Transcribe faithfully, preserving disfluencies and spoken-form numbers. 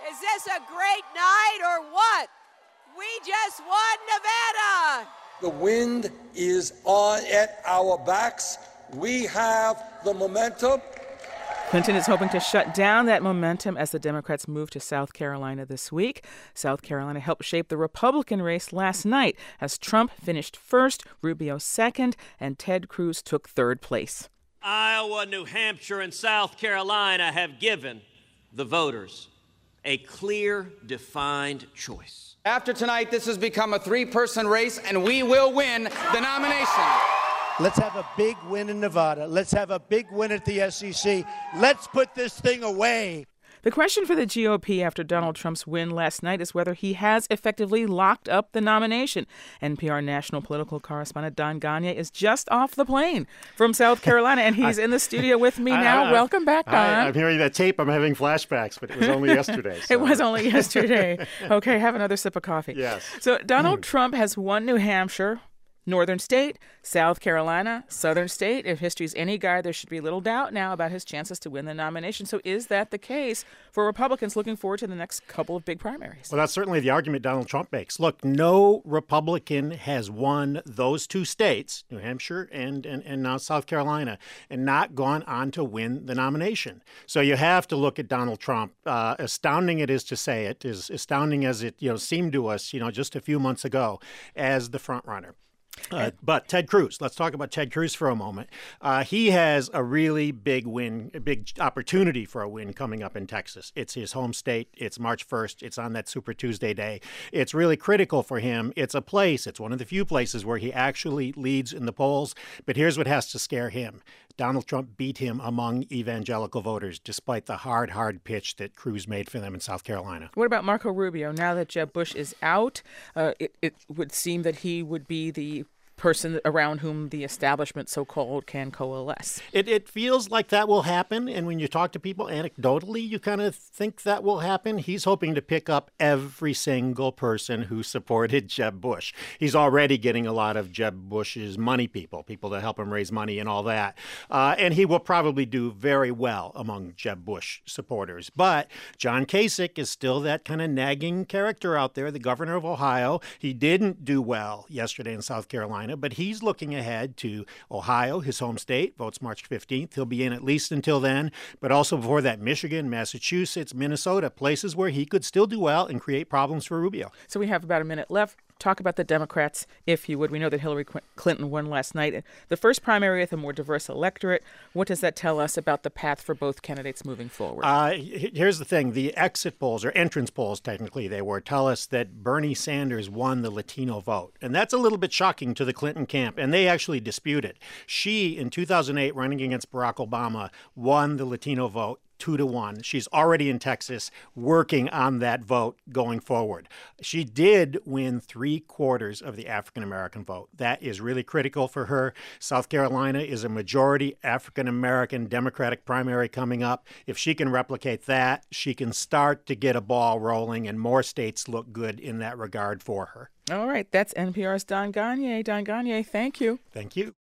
Is this a great night or what? We just won Nevada. The wind is on at our backs. We have the momentum. Clinton is hoping to shut down that momentum as the Democrats move to South Carolina this week. South Carolina helped shape the Republican race last night as Trump finished first, Rubio second, and Ted Cruz took third place. Iowa, New Hampshire, and South Carolina have given the voters a clear, defined choice. After tonight, this has become a three-person race, and we will win the nomination. Let's have a big win in Nevada. Let's have a big win at the S E C. Let's put this thing away. The question for the G O P after Donald Trump's win last night is whether he has effectively locked up the nomination. N P R national political correspondent Don Gonyea is just off the plane from South Carolina, and he's I, in the studio with me now. I, I, Welcome back, Don. I, I'm hearing that tape. I'm having flashbacks, but it was only yesterday. So. It was only yesterday. Okay, have another sip of coffee. Yes. So Donald Trump has won New Hampshire, Northern State, South Carolina, Southern State. If history's any guide, there should be little doubt now about his chances to win the nomination. So is that the case for Republicans looking forward to the next couple of big primaries? Well, that's certainly the argument Donald Trump makes. Look, no Republican has won those two states, New Hampshire and, and, and now South Carolina, and not gone on to win the nomination. So you have to look at Donald Trump. Uh, astounding it is to say it, as astounding as it you know seemed to us, you know, just a few months ago, as the front runner. Uh, but Ted Cruz, let's talk about Ted Cruz for a moment. Uh, he has a really big win, a big opportunity for a win coming up in Texas. It's his home state. It's March first. It's on that Super Tuesday day. It's really critical for him. It's a place. It's one of the few places where he actually leads in the polls. But here's what has to scare him. Donald Trump beat him among evangelical voters, despite the hard, hard pitch that Cruz made for them in South Carolina. What about Marco Rubio? Now that Jeb Bush is out, uh, it, it would seem that he would be the person around whom the establishment, so-called, can coalesce. It, it feels like that will happen, and when you talk to people anecdotally, you kind of think that will happen. He's hoping to pick up every single person who supported Jeb Bush. He's already getting a lot of Jeb Bush's money people, people that help him raise money and all that, uh, and he will probably do very well among Jeb Bush supporters. But John Kasich is still that kind of nagging character out there, the governor of Ohio. He didn't do well yesterday in South Carolina, but he's looking ahead to Ohio, his home state, votes March fifteenth. He'll be in at least until then, but also before that, Michigan, Massachusetts, Minnesota, places where he could still do well and create problems for Rubio. So we have about a minute left. Talk about the Democrats, if you would. We know that Hillary Clinton won last night. The first primary with a more diverse electorate. What does that tell us about the path for both candidates moving forward? Uh, here's the thing. The exit polls, or entrance polls, technically they were, tell us that Bernie Sanders won the Latino vote. And that's a little bit shocking to the Clinton camp, and they actually dispute it. She, in two thousand eight, running against Barack Obama, won the Latino vote. Two to one. She's already in Texas working on that vote going forward. She did win three quarters of the African-American vote. That is really critical for her. South Carolina is a majority African-American Democratic primary coming up. If she can replicate that, she can start to get a ball rolling, and more states look good in that regard for her. All right. That's N P R's Don Gonyea. Don Gonyea, thank you. Thank you.